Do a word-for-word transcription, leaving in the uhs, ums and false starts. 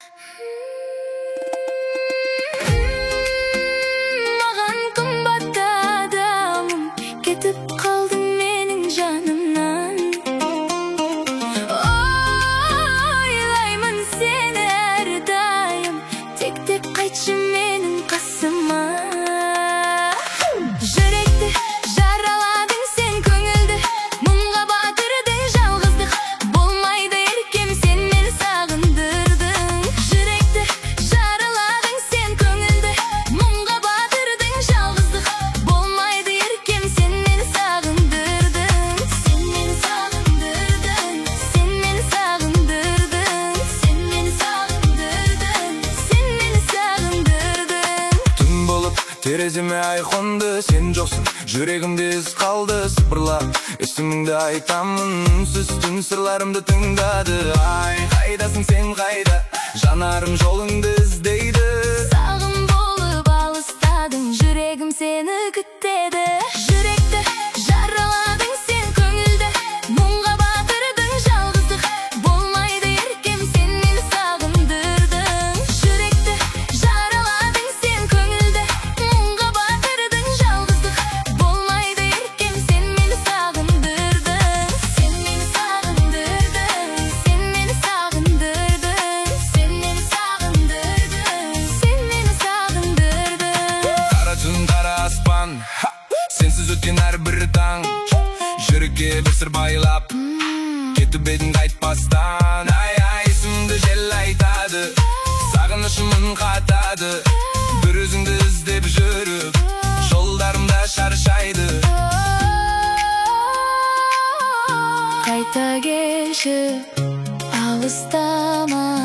Маған қымбат адамым, кетіп қалдың менің жанымнан. Ойлаймын сені әрдайым, тек-тек қайтшы менің қасыма. Жүректі жараладың сен, көңілді мұңға батырдың. Жалғыздық болмайды еркем, сен мені сағындырдың. Жүректі жараладың сен, көңілді мұңға батырдың. Жалғыздық болмайды еркем, сен мені сағындырдың. Сен мені сағындырдың, сен мені сағындырдың. Сен мені сағындырдың, сен мені сағындырдың. Түн болып тереземе ай қонды, сен жоқсың жүрегімде із қалды. Сыпырлап есіміңді айтамын, үнсіз түн сырларымды тыңдады. Ай, қайдасың сен қайда, жанарым жолыңды іздейді. Сағым болып алыстадың, жүрегім сені күтеді. Жүректі жараладың сен, көңілді мұңға батырдың. Жалғыздық болмайды еркем, сен мені сағындырдың. Жүректі жараладың сен, көңілді мұңға батырдың. Жалғыздық болмайды еркем, сен мені сағындырдың. Сен мені сағындырдың, сен мені сағындырдың. Сен мені сағындырдың, сен мені сағындырдың. Қара түн, қара аспан, ха! Сенсіз өткен әрбір таң, жүрекке бір сыр байлап кетіп едің қайтпастан. Ай, ай, есімді жел айтады, сағынышымын қатады. Бір өзіңді іздеп жүріп, жолдарымда шаршайды. Қайта келші, алыстама.